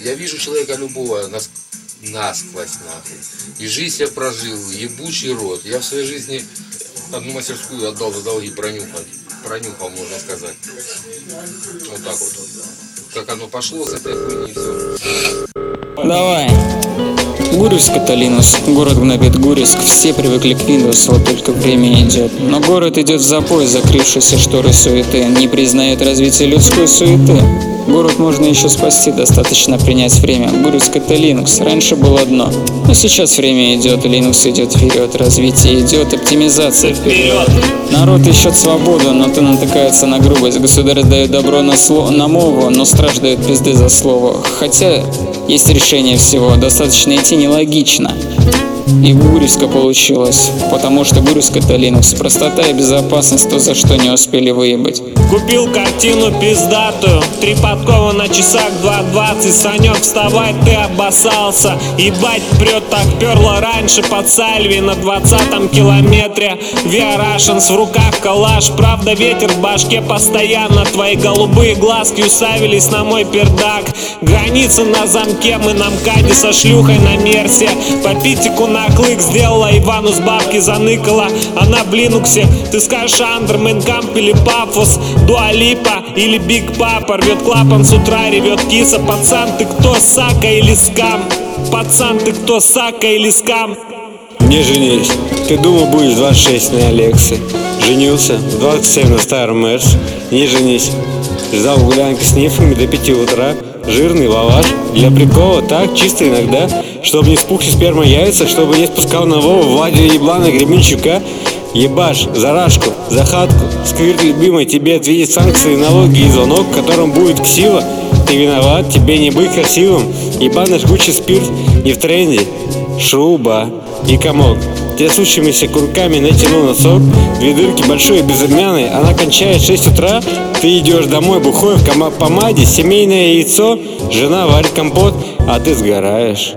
Я вижу человека любого насквозь, нахуй. И жизнь я прожил, ебучий рот. Я в своей жизни одну мастерскую отдал за долги, пронюхал, можно сказать. Вот так вот. Как оно пошло с этой хуйни и все. Давай. Гурьевск это Линус, город гнобит Гурьевск, все привыкли к Windows, вот только время идет. Но город идет в запой, закрывшийся шторы суеты, не признает развития людской суеты. Город можно еще спасти, достаточно принять время. Гурьевск это Linux, раньше было дно, но сейчас время идет, Linux идет вперед, развитие идет, оптимизация вперед. Народ ищет свободу, но ты натыкается на грубость. Государь дает добро на мову, но страж дает пизды за слово. Хотя есть решение всего, достаточно идти нелогично. И у Гурьевска получилось, потому что Гурьевск это Linux. Простота и безопасность, то, за что не успели выебать. Купил картину пиздатую, 3 подкова на часах, 2:20. Санек, вставай, ты обоссался. Ебать, прет так перло раньше под Сальви на 20-м километре. Виарашенс в руках калаш, правда ветер в башке постоянно. Твои голубые глазки уставились на мой пердак. Границы на замке, мы на МКАДе со шлюхой на Мерсе. По питику на клык сделала Ивану с бабки заныкала. Она в Линуксе, ты скажешь Андер, Мейнкамп или Пафос, Дуа Липа или Биг Папа. Рвет клапан с утра, ревет киса. Пацан, ты кто, сака или скам? Пацан, ты кто, сака или скам? Не женись, ты думал будешь 26 на Алексе. Женился в 27 на старом Мерс. Не женись, ждал гулянки с нифами до 5 утра. Жирный лаваш, для прикола, так, чисто иногда. Чтобы не спухли сперма яйца, чтобы не спускал на Вову, Владя еблана Гребенщука. Ебашь, за рашку, за хатку, сквирт любимый, тебе ответит санкции, налоги и звонок, в котором будет ксива. Ты виноват, тебе не быть красивым. Ебаный жгучий спирт, не в тренде. Шуба и комок. Трясущимися курками натянул носок. 2 дырки большой и безымянной. Она кончает в 6 утра. Ты идешь домой бухой в помаде. Семейное яйцо. Жена варит компот, а ты сгораешь.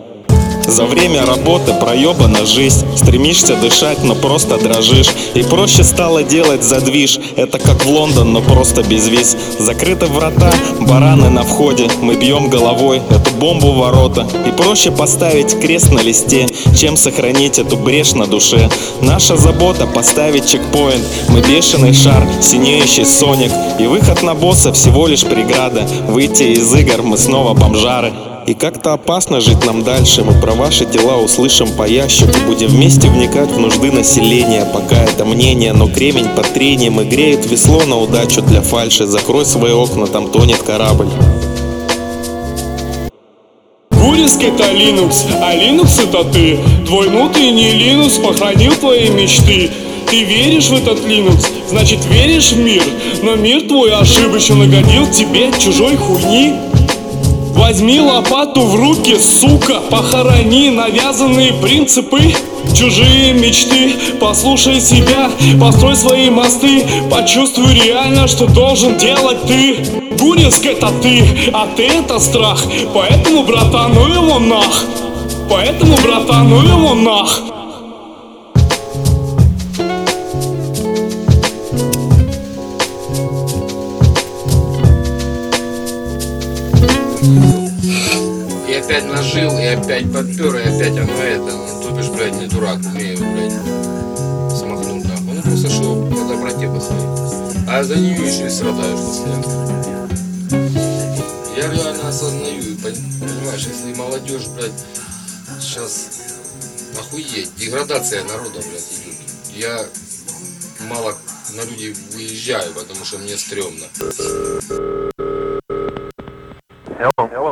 За время работы проебана жизнь. Стремишься дышать, но просто дрожишь. И проще стало делать задвиж. Это как в Лондон, но просто без виз. Закрыты врата, бараны на входе. Мы бьем головой эту бомбу в ворота. И проще поставить крест на листе, чем сохранить эту брешь на душе. Наша забота поставить чекпоинт. Мы бешеный шар, синеющий соник. И выход на босса всего лишь преграда. Выйти из игр мы снова бомжары. И как-то опасно жить нам дальше. Мы про ваши дела услышим по ящику. Будем вместе вникать в нужды населения. Пока это мнение, но кремень под трением и греет весло на удачу для фальши. Закрой свои окна, там тонет корабль. Гурьевск это Linux, а Linux это ты. Твой внутренний Linux похоронил твои мечты. Ты веришь в этот Linux, значит веришь в мир. Но мир твой ошибочно нагодил тебе чужой хуйни. Возьми лопату в руки, сука, похорони навязанные принципы, чужие мечты. Послушай себя, построй свои мосты, почувствуй реально, что должен делать ты. Гурьевск это ты, а ты это страх. Поэтому, братан, ну его нах. Поэтому, братан, ну его нах. И опять нажил, и опять подпер, и опять оно это. Тут бишь, блядь, не дурак, умею, блядь, самохнуть нахуй. Ну просто что, по доброте посмотреть. А за нее еще и страдаешь постоянно. Я реально осознаю, понимаешь, если молодежь, блядь, сейчас охуеть, деградация народа, блядь, идет. Я мало на людей выезжаю, потому что мне стрёмно. Hello.